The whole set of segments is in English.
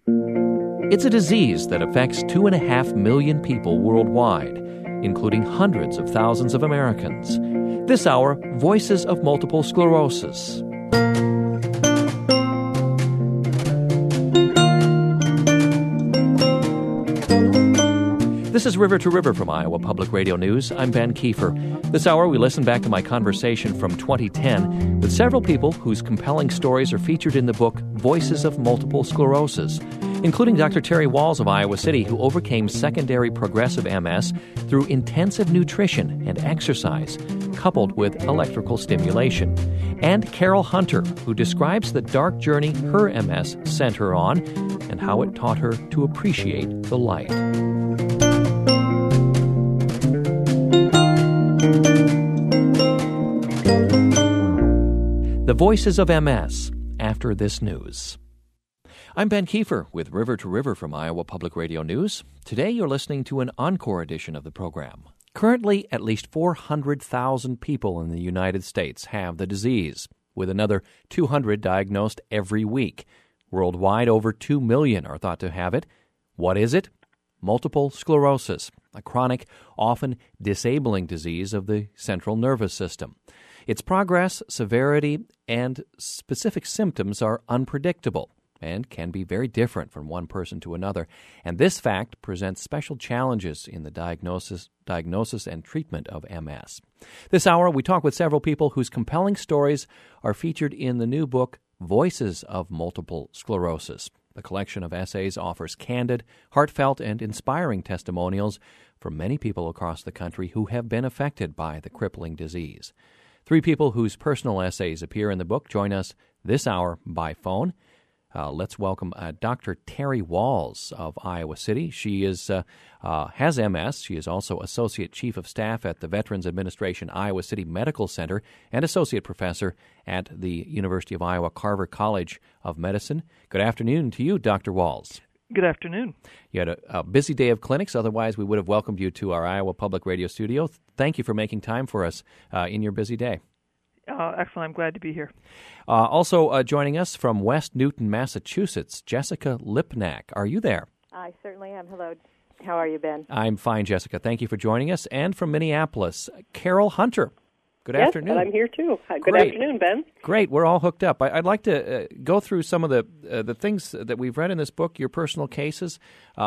It's a disease that affects 2.5 million people worldwide, including hundreds of thousands of Americans. This hour, Voices of Multiple Sclerosis. This is River to River from Iowa Public Radio News. I'm Ben Kiefer. This hour, we listen back to my conversation from 2010 with several people whose compelling stories are featured in the book Voices of Multiple Sclerosis, including Dr. Terry Walls of Iowa City, who overcame secondary progressive MS through intensive nutrition and exercise, coupled with electrical stimulation, and Carol Hunter, who describes the dark journey her MS sent her on and how it taught her to appreciate the light. The Voices of MS, after this news. I'm Ben Kiefer with River to River from Iowa Public Radio News. Today you're listening to an encore edition of the program. Currently, at least 400,000 people in the United States have the disease, with another 200 diagnosed every week. Worldwide, over 2 million are thought to have it. What is it? Multiple sclerosis, a chronic, often disabling disease of the central nervous system. Its progress, severity, and specific symptoms are unpredictable and can be very different from one person to another. And this fact presents special challenges in the diagnosis and treatment of MS. This hour, we talk with several people whose compelling stories are featured in the new book, Voices of Multiple Sclerosis. The collection of essays offers candid, heartfelt, and inspiring testimonials from many people across the country who have been affected by the crippling disease. Three people whose personal essays appear in the book join us this hour by phone. Let's welcome Dr. Terry Walls of Iowa City. She has MS. She is also Associate Chief of Staff at the Veterans Administration Iowa City Medical Center and Associate Professor at the University of Iowa Carver College of Medicine. Good afternoon to you, Dr. Walls. Good afternoon. You had a busy day of clinics. Otherwise, we would have welcomed you to our Iowa Public Radio studio. Thank you for making time for us in your busy day. Excellent. I'm glad to be here. Also joining us from West Newton, Massachusetts, Jessica Lipnack. Are you there? I certainly am. Hello. How are you, Ben? I'm fine, Jessica. Thank you for joining us. And from Minneapolis, Carol Hunter. Good afternoon. Yes, I'm here too. Good Great. afternoon, Ben. Great. We're all hooked up. I'd like to go through some of the things that we've read in this book, your personal cases,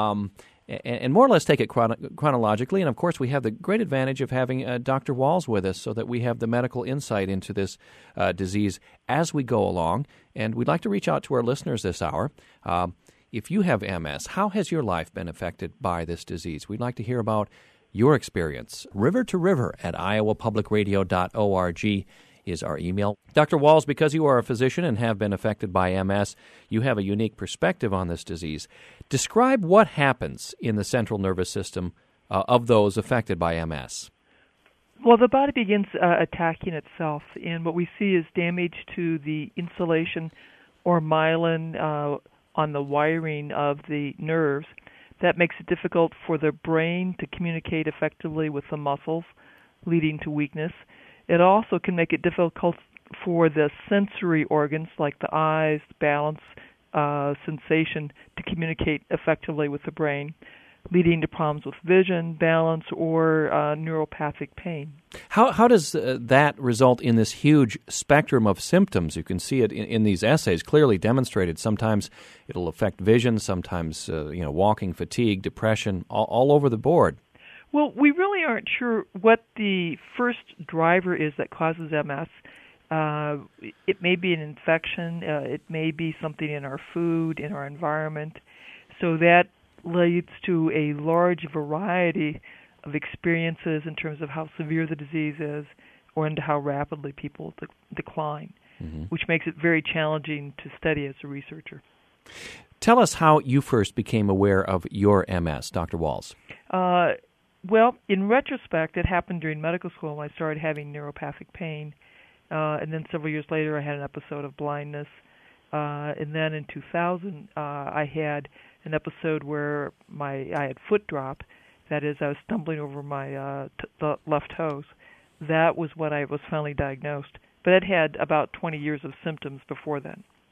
and more or less take it chronologically. And, of course, we have the great advantage of having Dr. Walls with us so that we have the medical insight into this disease as we go along. And we'd like to reach out to our listeners this hour. If you have MS, how has your life been affected by this disease? We'd like to hear about your experience. River to River at iowapublicradio.org is our email. Dr. Walls, because you are a physician and have been affected by MS, you have a unique perspective on this disease. Describe what happens in the central nervous system of those affected by MS. Well, the body begins attacking itself, and what we see is damage to the insulation or myelin on the wiring of the nerves. That makes it difficult for the brain to communicate effectively with the muscles, leading to weakness. It also can make it difficult for the sensory organs like the eyes, balance, sensation to communicate effectively with the brain, leading to problems with vision, balance, or neuropathic pain. How does that result in this huge spectrum of symptoms? You can see it in these essays clearly demonstrated. Sometimes it'll affect vision, sometimes walking, fatigue, depression, all over the board. Well, we really aren't sure what the first driver is that causes MS. It may be an infection. It may be something in our food, in our environment. So that leads to a large variety of experiences in terms of how severe the disease is or into how rapidly people decline, which makes it very challenging to study as a researcher. Tell us how you first became aware of your MS, Dr. Walls. Well, in retrospect, it happened during medical school when I started having neuropathic pain. And then several years later, I had an episode of blindness. And then in 2000, I had an episode where I had foot drop. That is, I was stumbling over my the left toes. That was when I was finally diagnosed. But it had about 20 years of symptoms before then.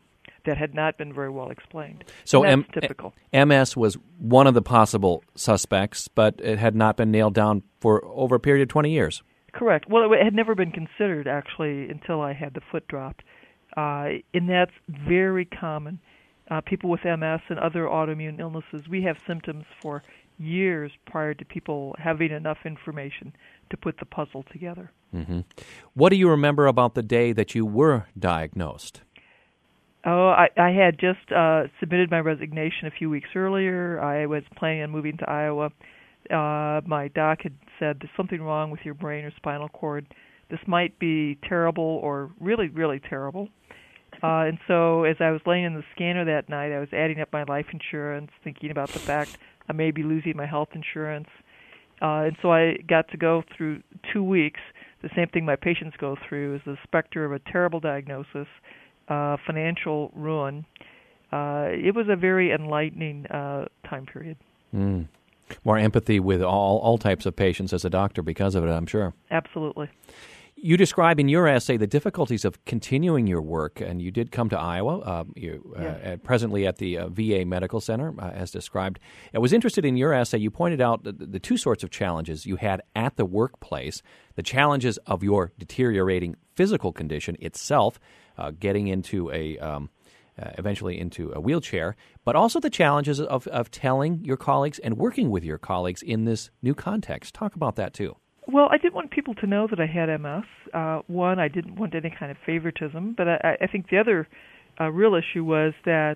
that had not been very well explained. So that's typical. MS was one of the possible suspects, but it had not been nailed down for over a period of 20 years. Correct. Well, it had never been considered, actually, until I had the foot dropped. And that's very common. People with MS and other autoimmune illnesses, we have symptoms for years prior to people having enough information to put the puzzle together. Mm-hmm. What do you remember about the day that you were diagnosed? Oh, I had just submitted my resignation a few weeks earlier. I was planning on moving to Iowa. My doc had said, there's something wrong with your brain or spinal cord. This might be terrible or really, really terrible. And so as I was laying in the scanner that night, I was adding up my life insurance, thinking about the fact I may be losing my health insurance. And so I got to go through 2 weeks, the same thing my patients go through, is the specter of a terrible diagnosis, financial ruin. It was a very enlightening time period. Mm. More empathy with all types of patients as a doctor because of it, I'm sure. Absolutely. You describe in your essay the difficulties of continuing your work, and you did come to Iowa, presently at the VA Medical Center, as described. I was interested in your essay. You pointed out the two sorts of challenges you had at the workplace, the challenges of your deteriorating physical condition itself, getting into eventually into a wheelchair, but also the challenges of telling your colleagues and working with your colleagues in this new context. Talk about that, too. Well, I didn't want people to know that I had MS. One, I didn't want any kind of favoritism, but I think the other real issue was that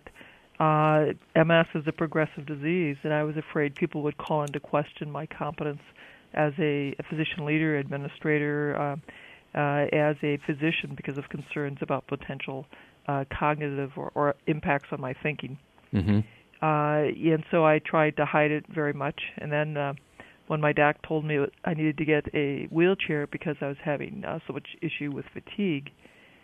MS is a progressive disease, and I was afraid people would call into question my competence as a physician leader, administrator, as a physician because of concerns about potential cognitive or impacts on my thinking. Mm-hmm. And so I tried to hide it very much, and then when my doc told me I needed to get a wheelchair because I was having so much issue with fatigue,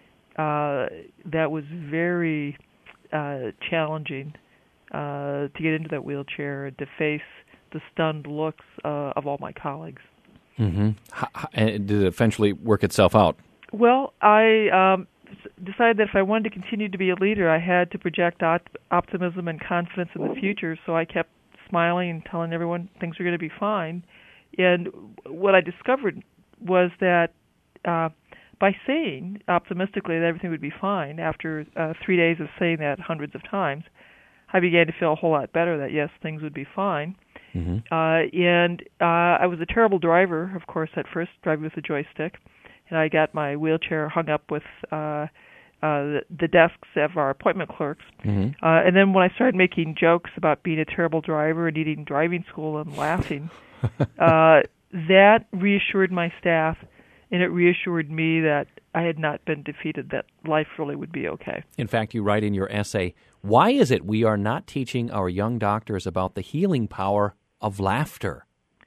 that was very challenging to get into that wheelchair and to face the stunned looks of all my colleagues. Mm-hmm. And did it eventually work itself out? Well, I decided that if I wanted to continue to be a leader, I had to project optimism and confidence in the future, so I kept smiling and telling everyone things were going to be fine. And what I discovered was that by saying optimistically that everything would be fine, after 3 days of saying that hundreds of times, I began to feel a whole lot better that, yes, things would be fine. Mm-hmm. And I was a terrible driver, of course, at first, driving with a joystick. And I got my wheelchair hung up with the desks of our appointment clerks. Mm-hmm. And then when I started making jokes about being a terrible driver and needing driving school and laughing, that reassured my staff, and it reassured me that I had not been defeated, that life really would be okay. In fact, you write in your essay, why is it we are not teaching our young doctors about the healing power of laughter?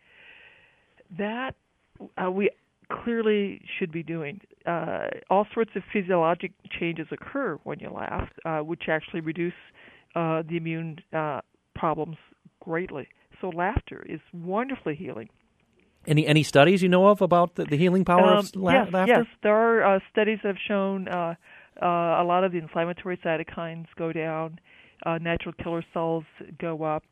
That we clearly should be doing. All sorts of physiologic changes occur when you laugh, which actually reduce the immune problems greatly. So laughter is wonderfully healing. Any studies you know of about the healing power of laughter? Yes, there are studies that have shown a lot of the inflammatory cytokines go down, natural killer cells go up,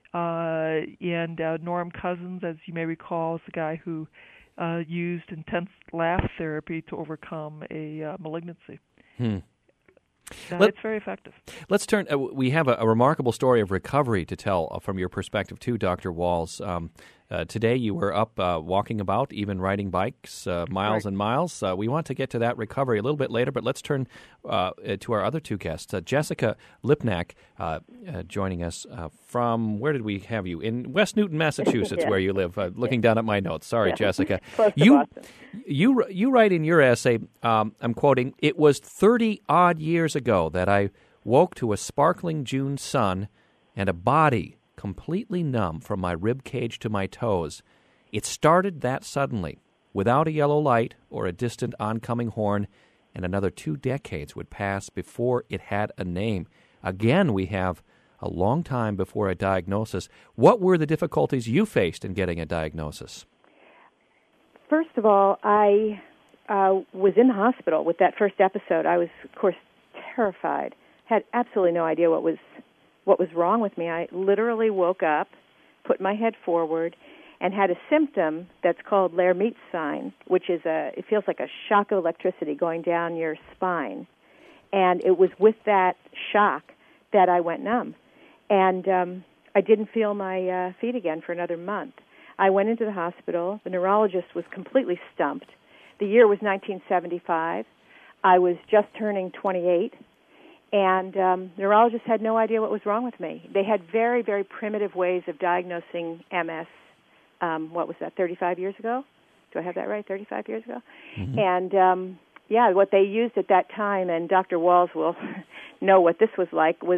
and Norm Cousins, as you may recall, is the guy who used intense laugh therapy to overcome a malignancy. It's very effective. Let's turn. We have a remarkable story of recovery to tell from your perspective, too, Dr. Walls. Today you were up walking about, even riding bikes, miles and miles. We want to get to that recovery a little bit later, but let's turn to our other two guests. Jessica Lipnack joining us from, where did we have you? In West Newton, Massachusetts, yeah. Where you live. Looking down at my notes. Sorry, yeah. Jessica. Close to Boston. You write in your essay, I'm quoting, "It was 30-odd years ago that I woke to a sparkling June sun and a body completely numb from my rib cage to my toes. It started that suddenly, without a yellow light or a distant oncoming horn, and another 2 decades would pass before it had a name." Again, we have a long time before a diagnosis. What were the difficulties you faced in getting a diagnosis? First of all, I was in the hospital with that first episode. I was, of course, terrified had absolutely no idea what was wrong with me. I literally woke up, put my head forward, and had a symptom that's called Lhermitte's sign, which is it feels like a shock of electricity going down your spine. And it was with that shock that I went numb. And I didn't feel my feet again for another month. I went into the hospital. The neurologist was completely stumped. The year was 1975. I was just turning 28. And neurologists had no idea what was wrong with me. They had very, very primitive ways of diagnosing MS. What was that, 35 years ago? Do I have that right, 35 years ago? Mm-hmm. And, what they used at that time, and Dr. Walls will know what this was like, was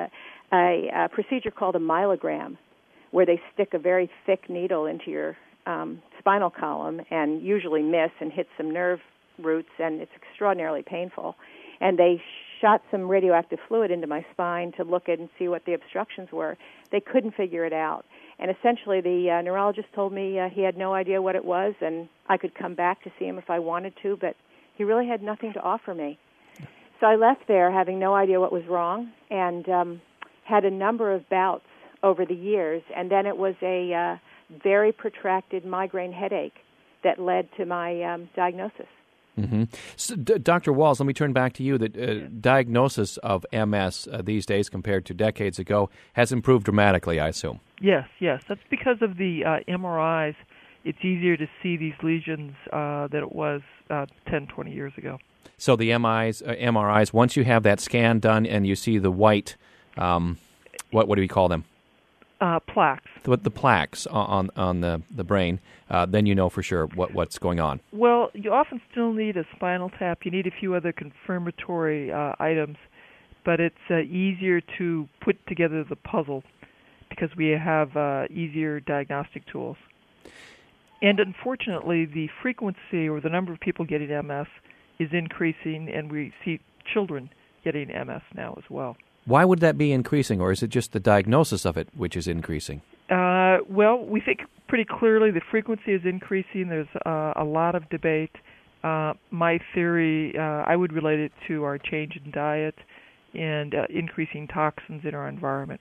a procedure called a myelogram, where they stick a very thick needle into your spinal column and usually miss and hit some nerve roots, and it's extraordinarily painful. And they shot some radioactive fluid into my spine to look at and see what the obstructions were. They couldn't figure it out. And essentially the neurologist told me he had no idea what it was, and I could come back to see him if I wanted to, but he really had nothing to offer me. So I left there having no idea what was wrong, and had a number of bouts over the years, and then it was a very protracted migraine headache that led to my diagnosis. Mm-hmm. So, Dr. Walls, let me turn back to you. The diagnosis of MS these days compared to decades ago has improved dramatically, I assume. Yes. That's because of the MRIs. It's easier to see these lesions than it was 10, 20 years ago. So the MRIs, once you have that scan done and you see the white, what do we call them? Plaques. The plaques on the brain, then you know for sure what's going on. Well, you often still need a spinal tap. You need a few other confirmatory items, but it's easier to put together the puzzle because we have easier diagnostic tools. And unfortunately, the frequency or the number of people getting MS is increasing, and we see children getting MS now as well. Why would that be increasing, or is it just the diagnosis of it which is increasing? Well, we think pretty clearly the frequency is increasing. There's a lot of debate. My theory, I would relate it to our change in diet and increasing toxins in our environment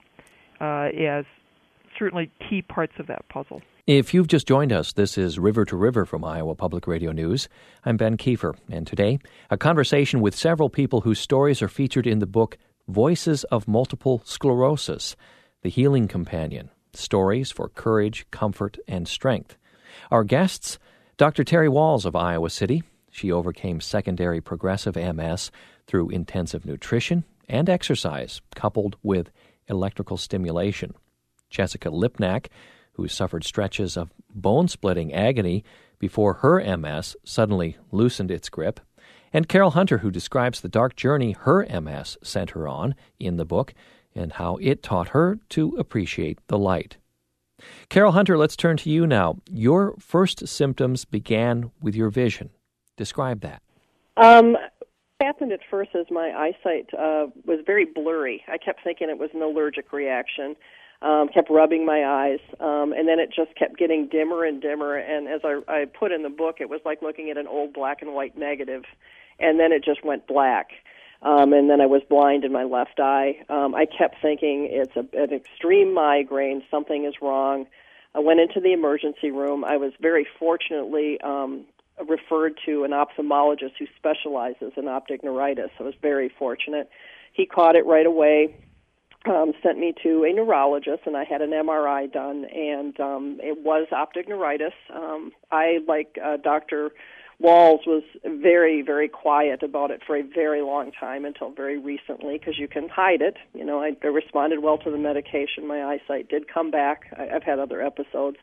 as certainly key parts of that puzzle. If you've just joined us, this is River to River from Iowa Public Radio News. I'm Ben Kiefer, and today, a conversation with several people whose stories are featured in the book Voices of Multiple Sclerosis, The Healing Companion, Stories for Courage, Comfort, and Strength. Our guests, Dr. Terry Walls of Iowa City. She overcame secondary progressive MS through intensive nutrition and exercise, coupled with electrical stimulation. Jessica Lipnack, who suffered stretches of bone-splitting agony before her MS suddenly loosened its grip. And Carol Hunter, who describes the dark journey her MS sent her on in the book and how it taught her to appreciate the light. Carol Hunter, let's turn to you now. Your first symptoms began with your vision. Describe that. What happened at first is my eyesight was very blurry. I kept thinking it was an allergic reaction. Kept rubbing my eyes, and then it just kept getting dimmer and dimmer, and as I put in the book, it was like looking at an old black and white negative, and then it just went black, and then I was blind in my left eye. I kept thinking it's an extreme migraine, something is wrong. I went into the emergency room. I was very fortunately referred to an ophthalmologist who specializes in optic neuritis. I was very fortunate. He caught it right away. Sent me to a neurologist, and I had an MRI done, and it was optic neuritis. I, like Dr. Walls, was very, very quiet about it for a very long time until very recently, because you can hide it. You know, I responded well to the medication. My eyesight did come back. I've had other episodes.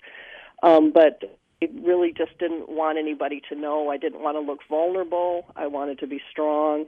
But I really just didn't want anybody to know. I didn't want to look vulnerable. I wanted to be strong.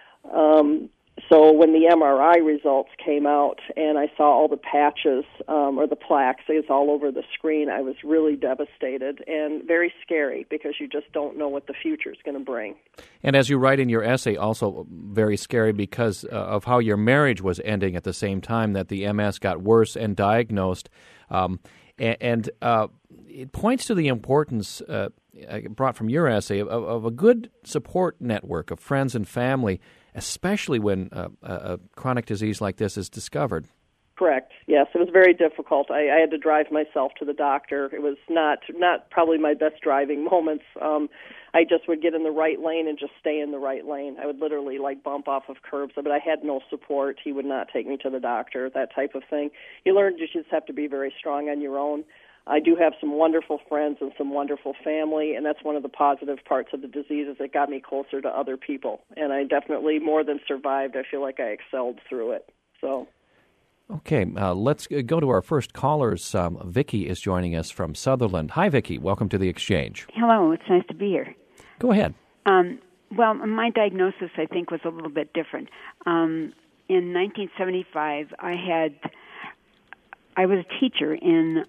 So when the MRI results came out and I saw all the patches or the plaques, it's all over the screen, I was really devastated and very scary because you just don't know what the future is going to bring. And as you write in your essay, also very scary because of how your marriage was ending at the same time that the MS got worse and diagnosed. And it points to the importance, brought from your essay, of a good support network of friends and family especially when a chronic disease like this is discovered. Correct. Yes, it was very difficult. I had to drive myself to the doctor. It was not probably my best driving moments. I just would get in the right lane and just stay in the right lane. I would literally bump off of curbs, but I had no support. He would not take me to the doctor, that type of thing. You learn you just have to be very strong on your own. I do have some wonderful friends and some wonderful family, and that's one of the positive parts of the disease is it got me closer to other people. And I definitely, more than survived, I feel like I excelled through it. So. Okay, let's go to our first callers. Vicki is joining us from Sutherland. Hi, Vicki. Welcome to the Exchange. Hello. It's nice to be here. Go ahead. Well, my diagnosis, I think, was a little bit different. In 1975, I was a teacher and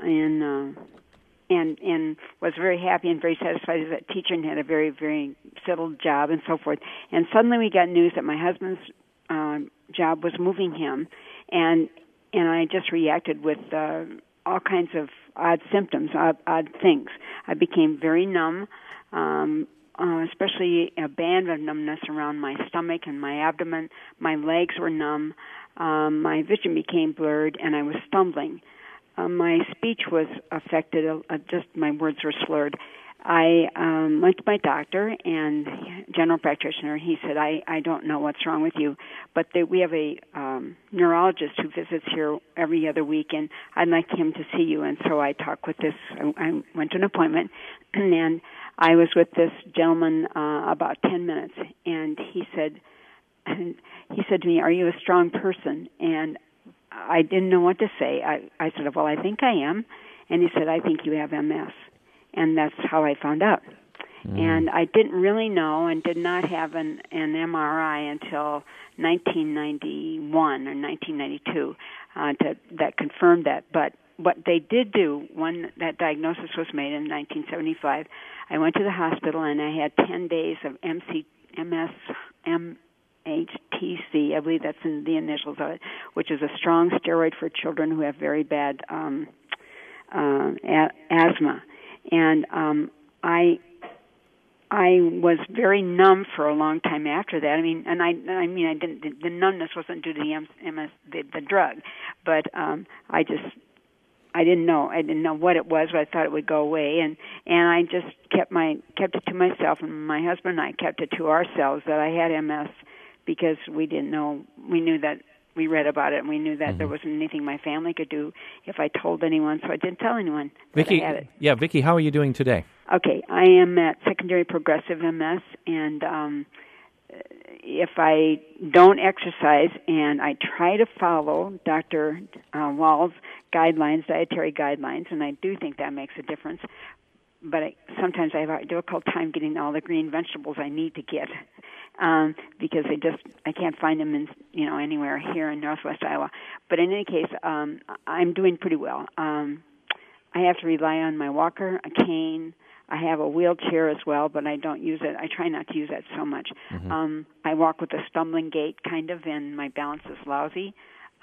was very happy and very satisfied as a teacher and had a very, very settled job and so forth. And suddenly we got news that my husband's job was moving him, and I just reacted with all kinds of odd symptoms, odd things. I became very numb, especially a band of numbness around my stomach and my abdomen. My legs were numb. My vision became blurred, and I was stumbling. My speech was affected. Just my words were slurred. I went to my doctor and general practitioner. He said, I don't know what's wrong with you, but we have a neurologist who visits here every other week, and I'd like him to see you. And so I talked with this. I went to an appointment, and I was with this gentleman about 10 minutes, and he said to me, "Are you a strong person?" And I didn't know what to say. I said, "Well, I think I am." And he said, "I think you have MS." And that's how I found out. And I didn't really know and did not have an MRI until 1991 or 1992 that confirmed that. But what they did do when that diagnosis was made in 1975, I went to the hospital and I had 10 days of MHTC, I believe that's in the initials of it, which is a strong steroid for children who have very bad asthma. And I was very numb for a long time after that. I mean, I didn't. The numbness wasn't due to the MS, the drug, but I didn't know. I didn't know what it was, but I thought it would go away. And I just kept it to myself, and my husband and I kept it to ourselves that I had MS because we didn't know. We knew that. We read about it, and we knew that there wasn't anything my family could do if I told anyone, so I didn't tell anyone that I had it. Yeah, Vicki, how are you doing today? Okay, I am at secondary progressive MS, and if I don't exercise and I try to follow Dr. Wall's guidelines, dietary guidelines, and I do think that makes a difference, but sometimes I have a difficult time getting all the green vegetables I need to get. Because I can't find them in anywhere here in Northwest Iowa. But in any case, I'm doing pretty well. I have to rely on my walker, a cane. I have a wheelchair as well, but I don't use it. I try not to use that so much. I walk with a stumbling gait, kind of, and my balance is lousy.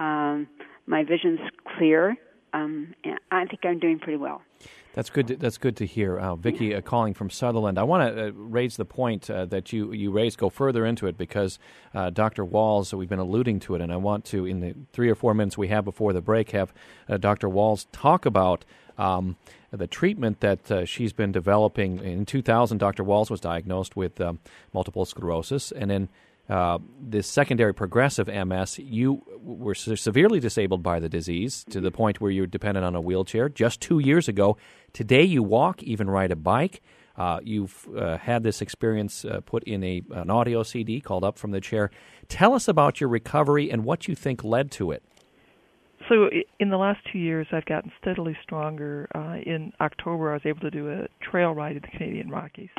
My vision's clear. And I think I'm doing pretty well. That's good to hear. Vicki, calling from Sutherland. I want to raise the point that you raised, go further into it, because Dr. Walls, we've been alluding to it, and I want to, in the 3 or 4 minutes we have before the break, have Dr. Walls talk about the treatment that she's been developing. In 2000, Dr. Walls was diagnosed with multiple sclerosis, and then this secondary progressive MS, you were severely disabled by the disease to the point where you were dependent on a wheelchair just 2 years ago. Today you walk, even ride a bike. You've had this experience put in an audio CD called Up From the Chair. Tell us about your recovery and what you think led to it. So in the last 2 years, I've gotten steadily stronger. In October, I was able to do a trail ride in the Canadian Rockies.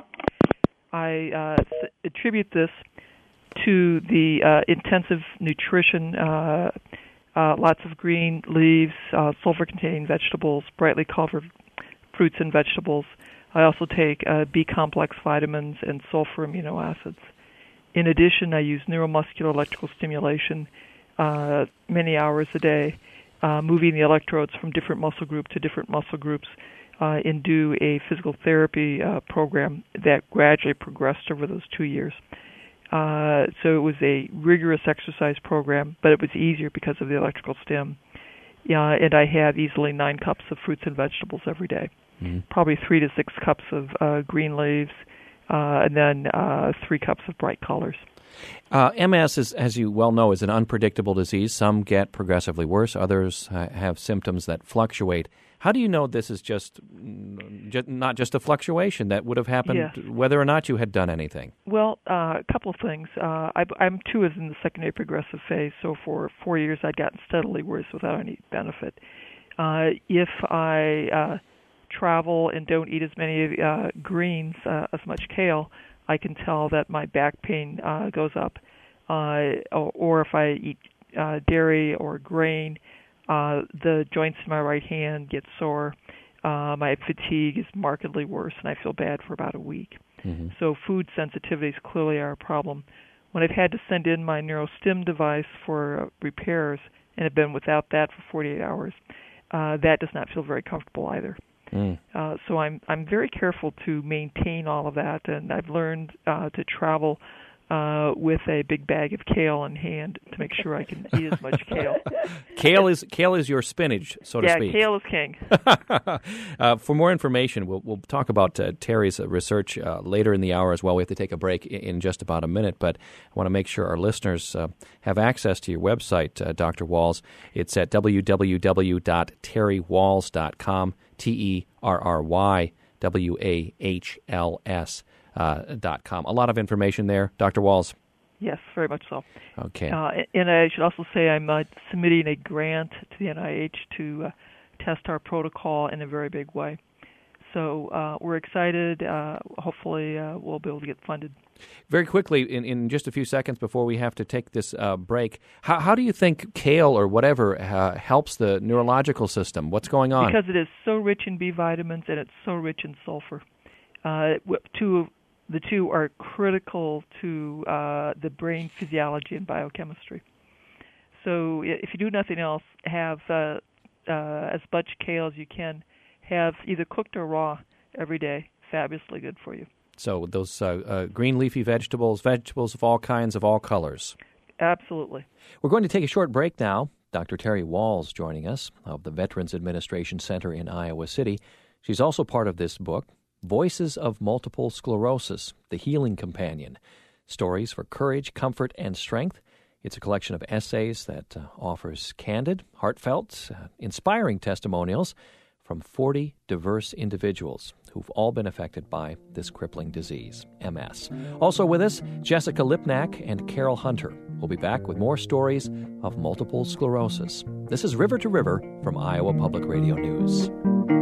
I attribute this to the intensive nutrition, lots of green leaves, sulfur-containing vegetables, brightly colored fruits and vegetables. I also take B-complex vitamins and sulfur amino acids. In addition, I use neuromuscular electrical stimulation many hours a day, moving the electrodes from different muscle group to different muscle groups, and do a physical therapy program that gradually progressed over those 2 years. So it was a rigorous exercise program, but it was easier because of the electrical stim. And I have easily 9 cups of fruits and vegetables every day, probably 3 to 6 cups of green leaves, and then 3 cups of bright colors. MS, is, as you well know, is an unpredictable disease. Some get progressively worse. Others have symptoms that fluctuate. How do you know this is just not just a fluctuation that would have happened whether or not you had done anything? Well, a couple of things. I'm too is in the secondary progressive phase, so for 4 years I'd gotten steadily worse without any benefit. If I travel and don't eat as many greens, as much kale, I can tell that my back pain goes up. Or if I eat dairy or grain, the joints in my right hand get sore. My fatigue is markedly worse, and I feel bad for about a week. So food sensitivities clearly are a problem. When I've had to send in my NeuroStim device for repairs and have been without that for 48 hours, that does not feel very comfortable either. So I'm very careful to maintain all of that, and I've learned to travel with a big bag of kale in hand to make sure I can eat as much kale. Kale is your spinach, so to speak. Yeah, kale is king. For more information, we'll talk about Terry's research later in the hour as well. We have to take a break in just about a minute, but I want to make sure our listeners have access to your website, Dr. Wahls. It's at www.terrywahls.com, TerryWahls.com. A lot of information there, Dr. Wahls. Yes, very much so. Okay. And I should also say I'm submitting a grant to the NIH to test our protocol in a very big way. So we're excited. Hopefully we'll be able to get funded. Very quickly, in just a few seconds before we have to take this break, how do you think kale or whatever helps the neurological system? What's going on? Because it is so rich in B vitamins and it's so rich in sulfur. The two are critical to the brain physiology and biochemistry. So if you do nothing else, have as much kale as you can. Have either cooked or raw every day. Fabulously good for you. So those green leafy vegetables of all kinds, of all colors. Absolutely. We're going to take a short break now. Dr. Terry Wahls joining us of the Veterans Administration Center in Iowa City. She's also part of this book, Voices of Multiple Sclerosis, The Healing Companion, Stories for Courage, Comfort, and Strength. It's a collection of essays that offers candid, heartfelt, inspiring testimonials from 40 diverse individuals who've all been affected by this crippling disease, MS. Also with us, Jessica Lipnack and Carol Hunter. We'll be back with more stories of multiple sclerosis. This is River to River from Iowa Public Radio News.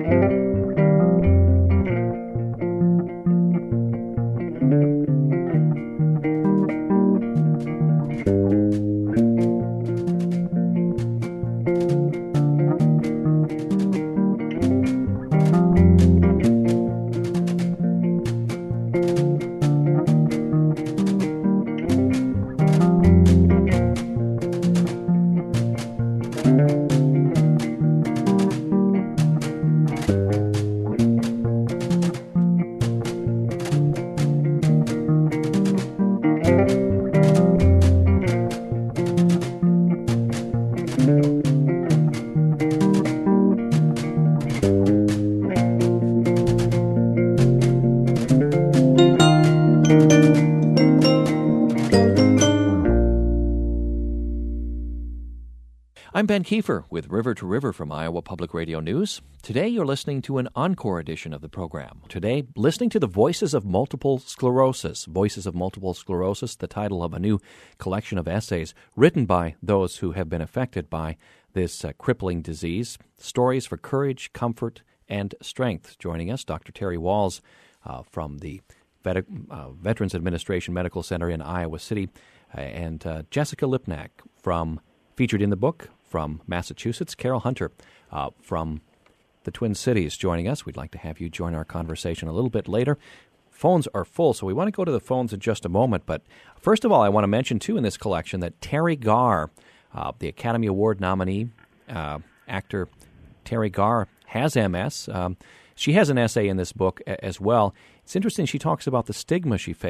I'm Ben Kiefer with River to River from Iowa Public Radio News. Today you're listening to an encore edition of the program. Today, listening to the Voices of Multiple Sclerosis. Voices of Multiple Sclerosis, the title of a new collection of essays written by those who have been affected by this crippling disease. Stories for courage, comfort, and strength. Joining us, Dr. Terry Wahls from the Veterans Administration Medical Center in Iowa City, and Jessica Lipnack featured in the book, from Massachusetts, Carol Hunter from the Twin Cities joining us. We'd like to have you join our conversation a little bit later. Phones are full, so we want to go to the phones in just a moment. But first of all, I want to mention, too, in this collection that Teri Garr, the Academy Award nominee, actor Teri Garr, has MS. She has an essay in this book as well. It's interesting. She talks about the stigma she faced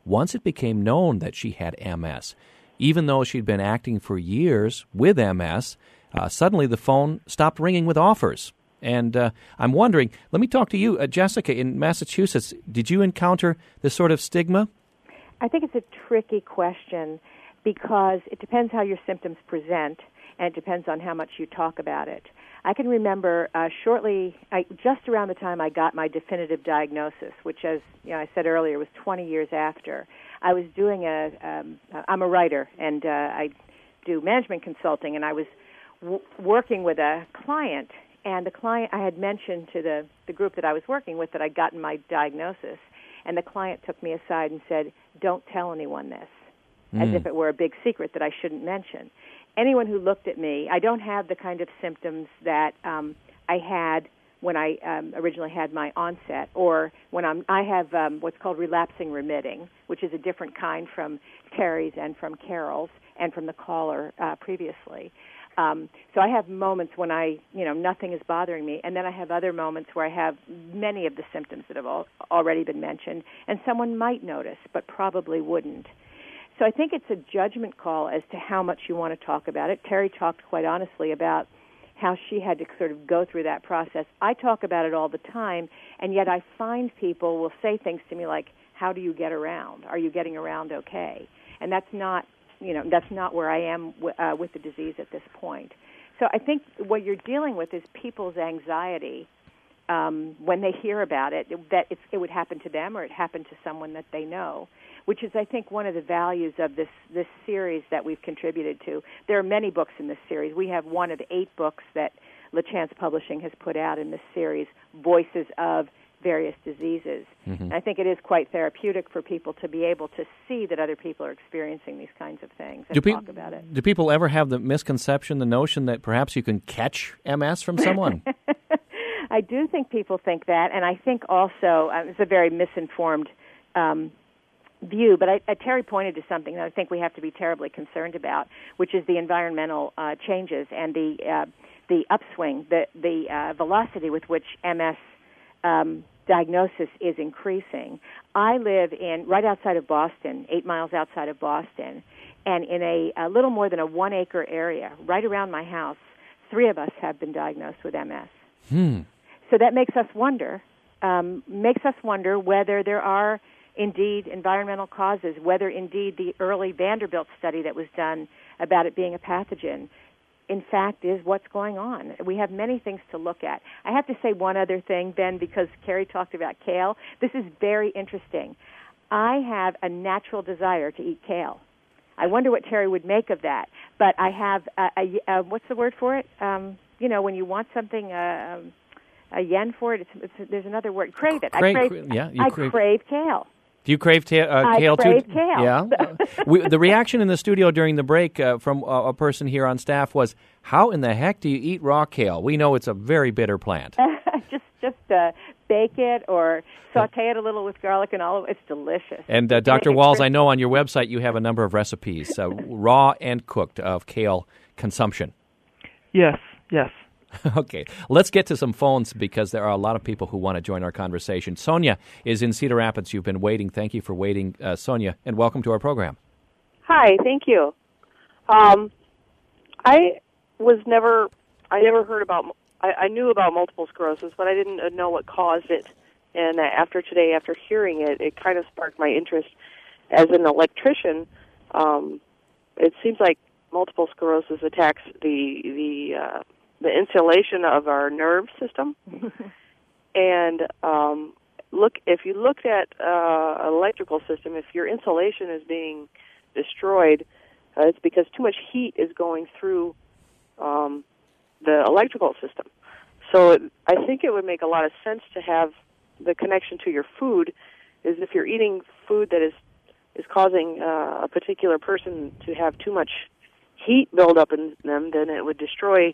once it became known that she had MS. Even though she'd been acting for years with MS, suddenly the phone stopped ringing with offers. And I'm wondering, let me talk to you, Jessica, in Massachusetts. Did you encounter this sort of stigma? I think it's a tricky question because it depends how your symptoms present, and it depends on how much you talk about it. I can remember just around the time I got my definitive diagnosis, which, as I said earlier, was 20 years after. I was doing I'm a writer, and I do management consulting, and I was working with a client, and the client, I had mentioned to the group that I was working with that I'd gotten my diagnosis, and the client took me aside and said, "Don't tell anyone this," as if it were a big secret that I shouldn't mention. Anyone who looked at me, I don't have the kind of symptoms that I had when I originally had my onset, or when I have what's called relapsing remitting, which is a different kind from Terry's and from Carol's and from the caller previously. So I have moments when nothing is bothering me, and then I have other moments where I have many of the symptoms that have already been mentioned, and someone might notice, but probably wouldn't. So I think it's a judgment call as to how much you want to talk about it. Terry talked quite honestly about how she had to sort of go through that process. I talk about it all the time, and yet I find people will say things to me like, "How do you get around? Are you getting around okay?" And that's not where I am with the disease at this point. So I think what you're dealing with is people's anxiety when they hear about it, that it would happen to them or it happened to someone that they know, which is, I think, one of the values of this series that we've contributed to. There are many books in this series. We have one of the 8 books that LaChance Publishing has put out in this series, Voices of Various Diseases. Mm-hmm. And I think it is quite therapeutic for people to be able to see that other people are experiencing these kinds of things and talk about it. Do people ever have the misconception, the notion that perhaps you can catch MS from someone? I do think people think that, and I think also it's a very misinformed view, but Terry pointed to something that I think we have to be terribly concerned about, which is the environmental changes and the upswing, the velocity with which MS diagnosis is increasing. I live right outside of Boston, 8 miles outside of Boston, and in a little more than a 1-acre area, right around my house, 3 of us have been diagnosed with MS. So that makes us wonder whether there are indeed environmental causes, whether indeed the early Vanderbilt study that was done about it being a pathogen, in fact, is what's going on. We have many things to look at. I have to say one other thing, Ben, because Carrie talked about kale. This is very interesting. I have a natural desire to eat kale. I wonder what Terry would make of that. But I have what's the word for it? When you want something, a yen for it. There's another word. Crave it. I crave kale. Do you crave kale too? I crave kale. Yeah. The reaction in the studio during the break from a person here on staff was, "How in the heck do you eat raw kale? We know it's a very bitter plant." Just bake it or saute it a little with garlic and olive. It's delicious. And Dr. Walls, I know on your website you have a number of recipes, raw and cooked, of kale consumption. Yes. Okay, let's get to some phones because there are a lot of people who want to join our conversation. Sonia is in Cedar Rapids. You've been waiting. Thank you for waiting, Sonia, and welcome to our program. Hi, thank you. I never heard about, I knew about multiple sclerosis, but I didn't know what caused it. And after hearing it, it kind of sparked my interest. As an electrician, it seems like multiple sclerosis attacks the insulation of our nerve system. And if you looked at an electrical system, if your insulation is being destroyed, it's because too much heat is going through the electrical system. So I think it would make a lot of sense to have the connection to your food, is if you're eating food that is causing a particular person to have too much heat build up in them, then it would destroy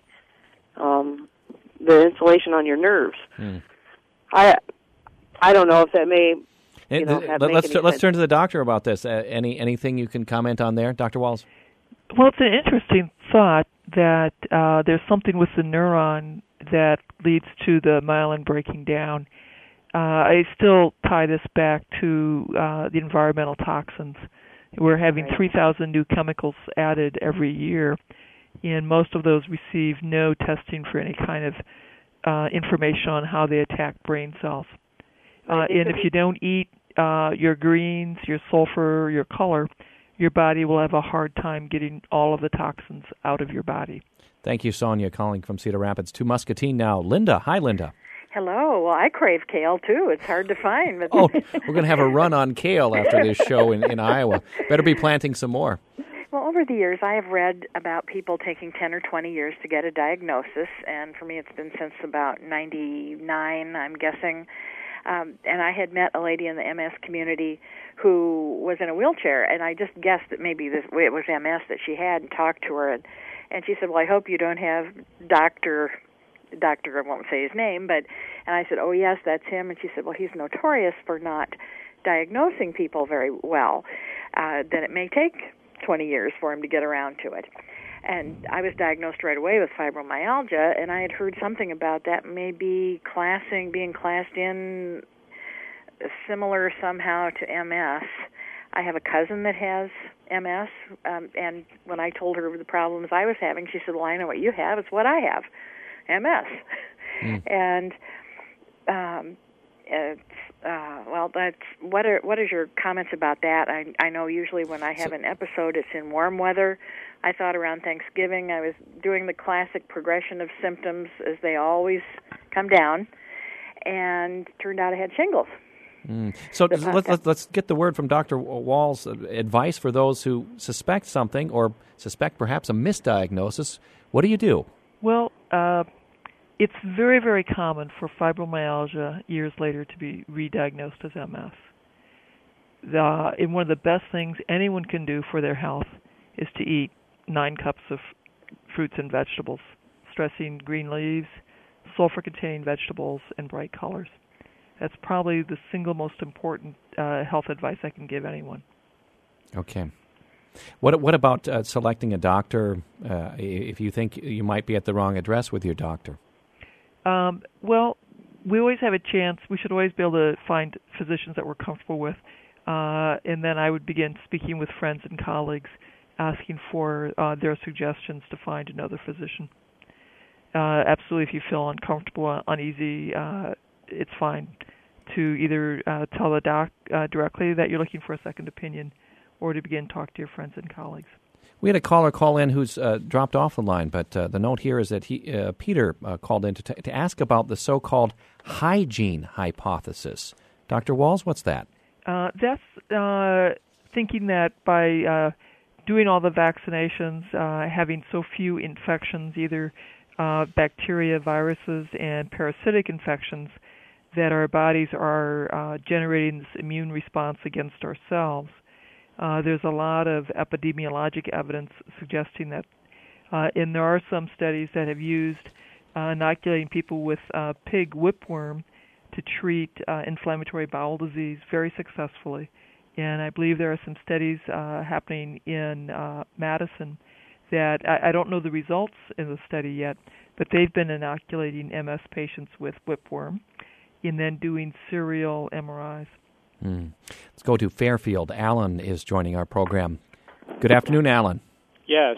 the insulation on your nerves. I don't know if that may. Let's turn to the doctor about this. Anything you can comment on there, Dr. Walls? Well, it's an interesting thought that there's something with the neuron that leads to the myelin breaking down. I still tie this back to the environmental toxins. We're having 3,000 new chemicals added every year, and most of those receive no testing for any kind of information on how they attack brain cells. And if you don't eat your greens, your sulfur, your color, your body will have a hard time getting all of the toxins out of your body. Thank you, Sonia, calling from Cedar Rapids. To Muscatine now. Linda. Hi, Linda. Hello. Well, I crave kale, too. It's hard to find. But Oh, we're going to have a run on kale after this show in Iowa. Better be planting some more. Well, over the years, I have read about people taking 10 or 20 years to get a diagnosis, and for me it's been since about 99, I'm guessing. And I had met a lady in the MS community who was in a wheelchair, and I just guessed that maybe it was MS that she had, and talked to her, and she said, well, I hope you don't have Doctor, I won't say his name, and I said, oh, yes, that's him. And she said, well, he's notorious for not diagnosing people very well, that it may take 20 years for him to get around to it. And I was diagnosed right away with fibromyalgia, and I had heard something about that maybe being classed in similar somehow to MS. I have a cousin that has MS, and when I told her the problems I was having, she said, well, I know what you have. It's what I have. MS. And well, that's what is your comments about that? I know usually when I have an episode, it's in warm weather. I thought around Thanksgiving I was doing the classic progression of symptoms as they always come down, and turned out I had shingles. So let's get the word from Dr. Wall's advice for those who suspect something or suspect perhaps a misdiagnosis. What do you do? Well, it's very, very common for fibromyalgia years later to be re-diagnosed as MS. And one of the best things anyone can do for their health is to eat 9 cups of fruits and vegetables, stressing green leaves, sulfur-containing vegetables, and bright colors. That's probably the single most important health advice I can give anyone. Okay. What about selecting a doctor if you think you might be at the wrong address with your doctor? Well, we always have a chance. We should always be able to find physicians that we're comfortable with. And then I would begin speaking with friends and colleagues, asking for their suggestions to find another physician. Absolutely, if you feel uncomfortable, uneasy, it's fine to either tell the doc directly that you're looking for a second opinion, or to begin to talk to your friends and colleagues. We had a caller call in who's dropped off the line, but the note here is that Peter called in to ask about the so-called hygiene hypothesis. Dr. Walls, what's that? That's thinking that by doing all the vaccinations, having so few infections, either bacteria, viruses, and parasitic infections, that our bodies are generating this immune response against ourselves. There's a lot of epidemiologic evidence suggesting that, and there are some studies that have used inoculating people with pig whipworm to treat inflammatory bowel disease very successfully. And I believe there are some studies happening in Madison that I don't know the results in the study yet, but they've been inoculating MS patients with whipworm and then doing serial MRIs. Let's go to Fairfield. Alan is joining our program. Good afternoon, Alan. Yes.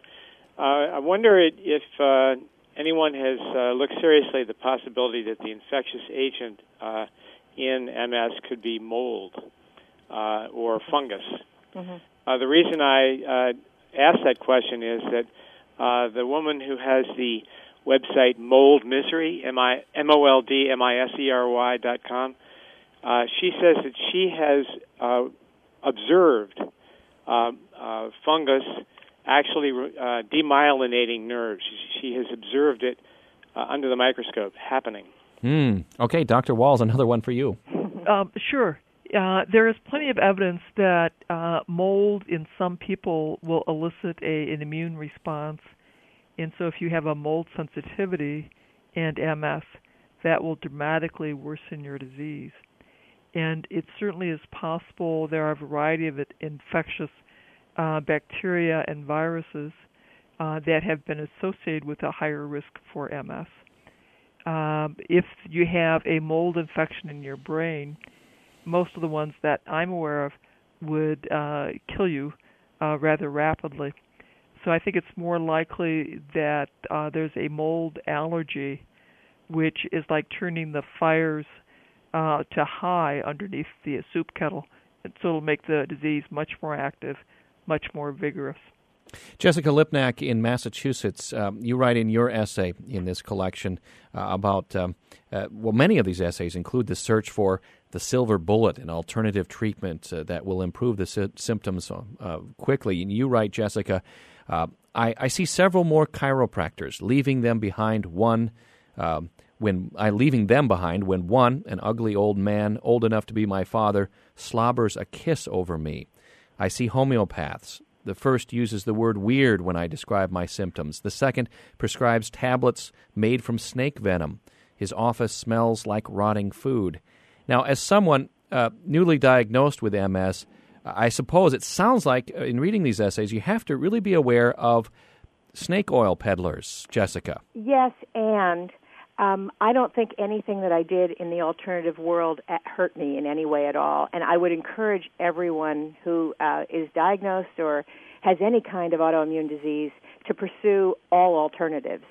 I wonder if anyone has looked seriously at the possibility that the infectious agent in MS could be mold or fungus. Mm-hmm. The reason I asked that question is that the woman who has the website Mold Misery, MOLDMISERY.com, she says that she has observed fungus actually demyelinating nerves. She has observed it under the microscope happening. Okay, Dr. Walls, another one for you. Sure. There is plenty of evidence that mold in some people will elicit an immune response. And so if you have a mold sensitivity and MS, that will dramatically worsen your disease. And it certainly is possible there are a variety of infectious bacteria and viruses that have been associated with a higher risk for MS. if you have a mold infection in your brain, most of the ones that I'm aware of would kill you rather rapidly. So I think it's more likely that there's a mold allergy, which is like turning the fires to high underneath the soup kettle. And so it'll make the disease much more active, much more vigorous. Jessica Lipnack in Massachusetts, you write in your essay in this collection about, many of these essays include the search for the silver bullet, an alternative treatment that will improve the symptoms quickly. And you write, Jessica, I see several more chiropractors, leaving them behind when one, an ugly old man, old enough to be my father, slobbers a kiss over me. I see homeopaths. The first uses the word weird when I describe my symptoms. The second prescribes tablets made from snake venom. His office smells like rotting food. Now, as someone newly diagnosed with MS, I suppose it sounds like in reading these essays, you have to really be aware of snake oil peddlers, Jessica. Yes, and I don't think anything that I did in the alternative world hurt me in any way at all. And I would encourage everyone who is diagnosed or has any kind of autoimmune disease to pursue all alternatives.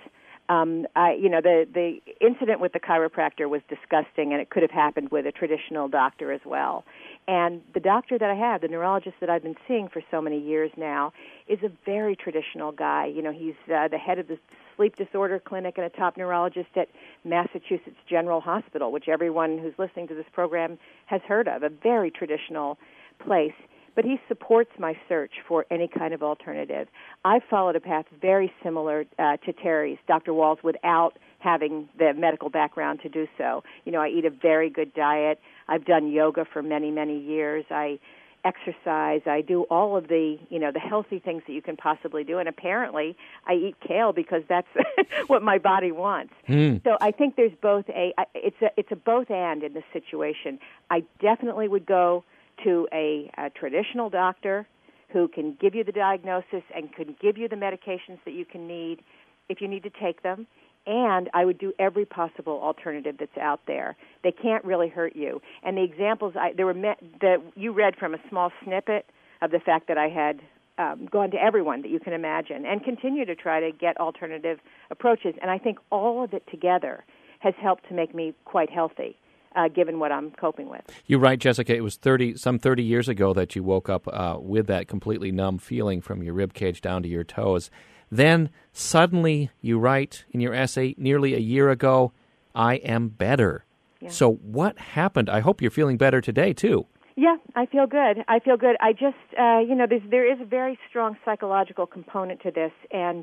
The incident with the chiropractor was disgusting, and it could have happened with a traditional doctor as well. And the doctor that I have, the neurologist that I've been seeing for so many years now, is a very traditional guy. You know, he's the head of the sleep disorder clinic and a top neurologist at Massachusetts General Hospital, which everyone who's listening to this program has heard of, a very traditional place. But he supports my search for any kind of alternative. I've followed a path very similar to Terry's, Dr. Wall's, without having the medical background to do so. You know, I eat a very good diet. I've done yoga for many, many years. I exercise. I do all of the healthy things that you can possibly do. And apparently I eat kale because that's what my body wants. So I think there's it's a both and in this situation. I definitely would go to a traditional doctor who can give you the diagnosis and can give you the medications that you can need if you need to take them. And I would do every possible alternative that's out there. They can't really hurt you. And the examples that you read from a small snippet of the fact that I had gone to everyone that you can imagine and continue to try to get alternative approaches. And I think all of it together has helped to make me quite healthy. Given what I'm coping with. You're right, Jessica. It was some 30 years ago that you woke up with that completely numb feeling from your rib cage down to your toes. Then suddenly, you write in your essay, nearly a year ago, I am better. Yeah. So what happened? I hope you're feeling better today, too. Yeah, I feel good. I just, there is a very strong psychological component to this, and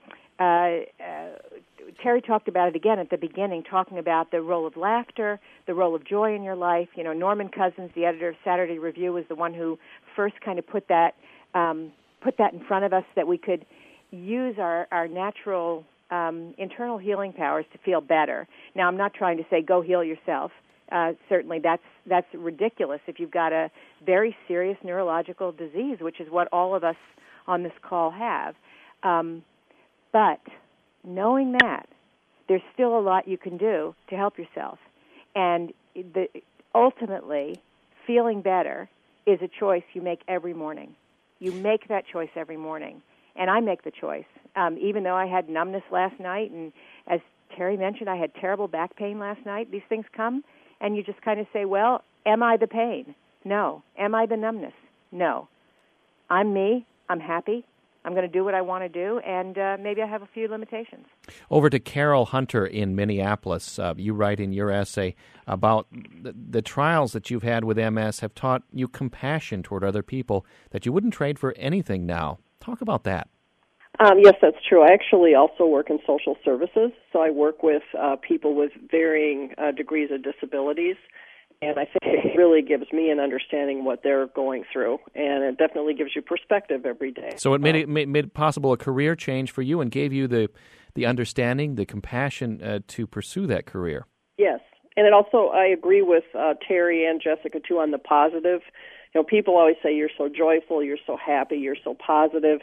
Terry talked about it again at the beginning, talking about the role of laughter, the role of joy in your life. You know, Norman Cousins, the editor of Saturday Review, was the one who first kind of put that in front of us, that we could use our natural internal healing powers to feel better. Now, I'm not trying to say go heal yourself. Certainly, that's ridiculous if you've got a very serious neurological disease, which is what all of us on this call have. But knowing that, there's still a lot you can do to help yourself. And ultimately, feeling better is a choice you make every morning. You make that choice every morning. And I make the choice. Even though I had numbness last night, and as Terry mentioned, I had terrible back pain last night, these things come, and you just kind of say, well, am I the pain? No. Am I the numbness? No. I'm me. I'm happy. I'm going to do what I want to do, and maybe I have a few limitations. Over to Carol Hunter in Minneapolis. You write in your essay about the trials that you've had with MS have taught you compassion toward other people that you wouldn't trade for anything now. Talk about that. Yes, that's true. I actually also work in social services, so I work with people with varying degrees of disabilities. And I think it really gives me an understanding what they're going through, and it definitely gives you perspective every day. So it made possible a career change for you and gave you the understanding, the compassion to pursue that career. Yes, and it also, I agree with Terry and Jessica, too, on the positive. You know, people always say you're so joyful, you're so happy, you're so positive.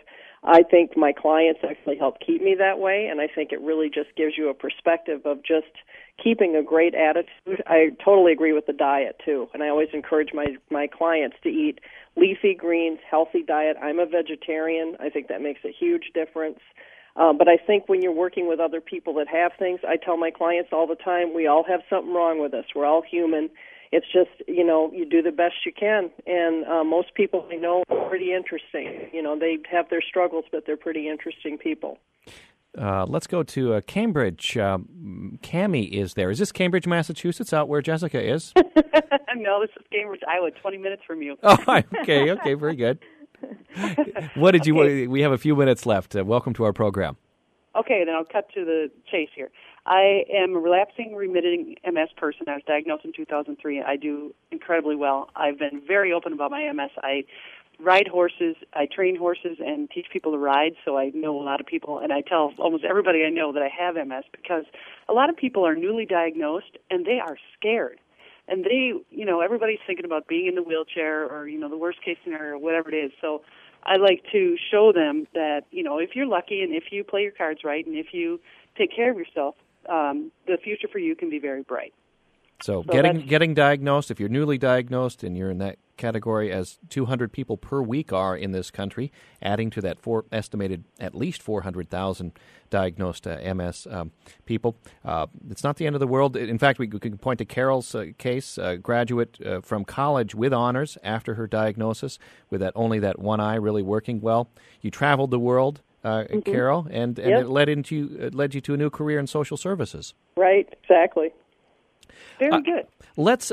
I think my clients actually help keep me that way, and I think it really just gives you a perspective of just keeping a great attitude. I totally agree with the diet, too, and I always encourage my clients to eat leafy greens, healthy diet. I'm a vegetarian. I think that makes a huge difference. But I think when you're working with other people that have things, I tell my clients all the time, we all have something wrong with us. We're all human. It's just, you do the best you can. And most people I know are pretty interesting. They have their struggles, but they're pretty interesting people. Let's go to Cambridge. Cammie is there. Is this Cambridge, Massachusetts, out where Jessica is? No, this is Cambridge, Iowa, 20 minutes from you. Oh, okay, very good. What did you? Okay. We have a few minutes left. Welcome to our program. Okay, then I'll cut to the chase here. I am a relapsing remitting MS person. I was diagnosed in 2003. I do incredibly well. I've been very open about my MS. I ride horses, I train horses and teach people to ride, so I know a lot of people, and I tell almost everybody I know that I have MS because a lot of people are newly diagnosed and they are scared. And they, everybody's thinking about being in the wheelchair or, the worst case scenario, whatever it is. So I like to show them that, if you're lucky and if you play your cards right and if you take care of yourself, the future for you can be very bright. So getting diagnosed, if you're newly diagnosed and you're in that category, as 200 people per week are in this country, adding to that estimated at least 400,000 diagnosed MS people. It's not the end of the world. In fact, we can point to Carol's case, graduate from college with honors after her diagnosis, with only that one eye really working well. You traveled the world, Carol, and yep. It led you to a new career in social services. Right, exactly. Very good. Let's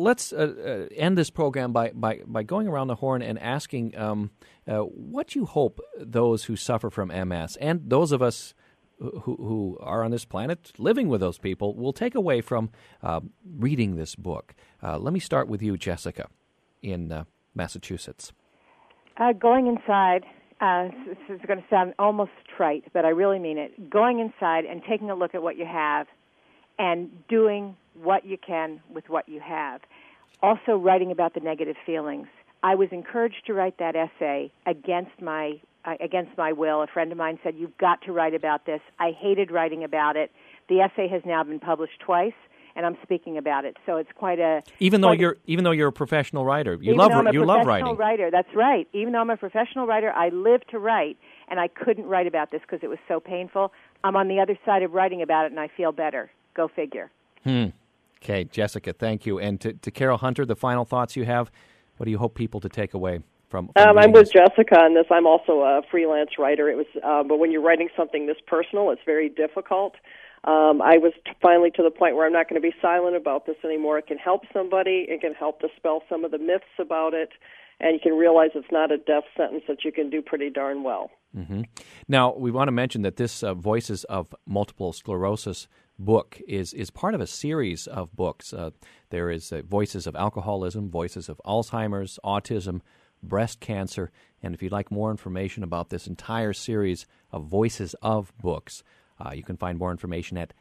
end this program by going around the horn and asking what you hope those who suffer from MS and those of us who are on this planet living with those people will take away from reading this book. Let me start with you, Jessica, in Massachusetts. Going inside, this is going to sound almost trite, but I really mean it. Going inside and taking a look at what you have and doing what you can with what you have. Also writing about the negative feelings. I was encouraged to write that essay against my will. A friend of mine said, "You've got to write about this." I hated writing about it. The essay has now been published twice, and I'm speaking about it. So it's quite a even though you're a professional writer, you love writing. Writer, that's right. Even though I'm a professional writer, I live to write, and I couldn't write about this because it was so painful. I'm on the other side of writing about it, and I feel better. Go figure. Okay, Jessica, thank you. And to Carol Hunter, the final thoughts you have, what do you hope people to take away from I'm with Jessica on this. I'm also a freelance writer. It was, but when you're writing something this personal, it's very difficult. I was finally to the point where I'm not going to be silent about this anymore. It can help somebody. It can help dispel some of the myths about it, and you can realize it's not a death sentence, that you can do pretty darn well. Mm-hmm. Now, we want to mention that this Voices of Multiple Sclerosis book is part of a series of books. There is Voices of Alcoholism, Voices of Alzheimer's, Autism, Breast Cancer, and if you'd like more information about this entire series of Voices of books, you can find more information at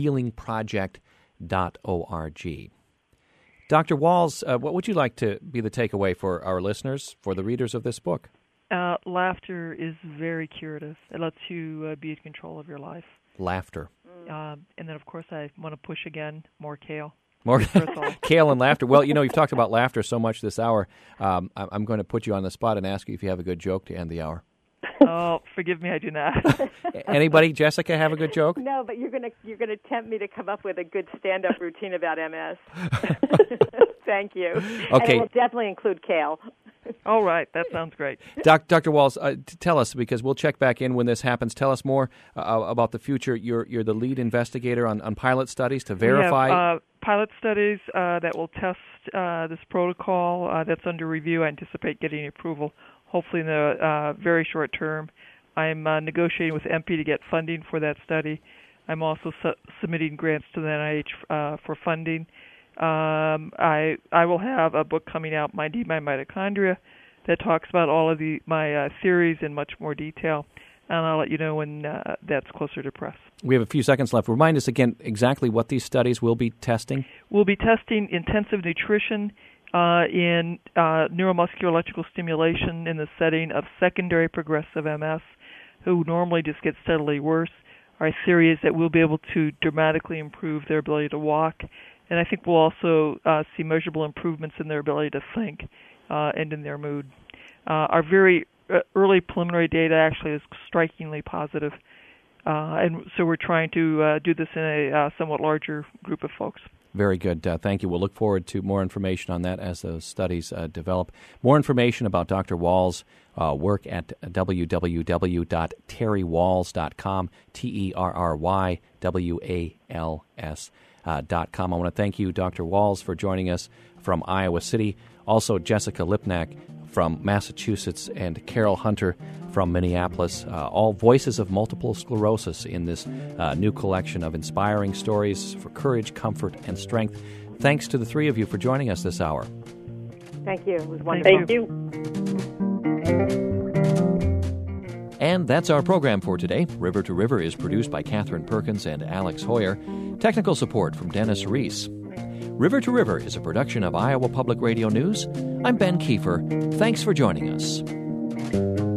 thehealingproject.org. Dr. Walls, what would you like to be the takeaway for our listeners, for the readers of this book? Laughter is very curative. It lets you be in control of your life. Laughter. And then, of course, I want to push again, more kale. More kale and laughter. Well, you've talked about laughter so much this hour. I'm going to put you on the spot and ask you if you have a good joke to end the hour. Oh, forgive me, I do not. Anybody, Jessica, have a good joke? No, but you're gonna tempt me to come up with a good stand-up routine about MS. Thank you. Okay. And it will definitely include kale. All right, that sounds great. Dr. Walls, tell us, because we'll check back in when this happens. Tell us more about the future. You're the lead investigator on pilot studies to verify. We have pilot studies that will test this protocol that's under review. I anticipate getting approval hopefully in the very short term. I'm negotiating with MP to get funding for that study. I'm also submitting grants to the NIH for funding. I will have a book coming out, Minding My Mitochondria, that talks about all of my theories in much more detail, and I'll let you know when that's closer to press. We have a few seconds left. Remind us again exactly what these studies will be testing. We'll be testing intensive nutrition in neuromuscular electrical stimulation in the setting of secondary progressive MS, who normally just get steadily worse. Our theory is that we'll be able to dramatically improve their ability to walk, and I think we'll also see measurable improvements in their ability to think and in their mood. Our very early preliminary data actually is strikingly positive, and so we're trying to do this in a somewhat larger group of folks. Very good. Thank you. We'll look forward to more information on that as those studies develop. More information about Dr. Wahls' work at www.terrywahls.com, TerryWals.com. I want to thank you, Dr. Wahls, for joining us from Iowa City. Also, Jessica Lipnack from Massachusetts and Carol Hunter from Minneapolis, all voices of multiple sclerosis in this new collection of inspiring stories for courage, comfort, and strength. Thanks to the three of you for joining us this hour. Thank you. It was wonderful. Thank you. And that's our program for today. River to River is produced by Catherine Perkins and Alex Hoyer. Technical support from Dennis Reese. River to River is a production of Iowa Public Radio News. I'm Ben Kiefer. Thanks for joining us.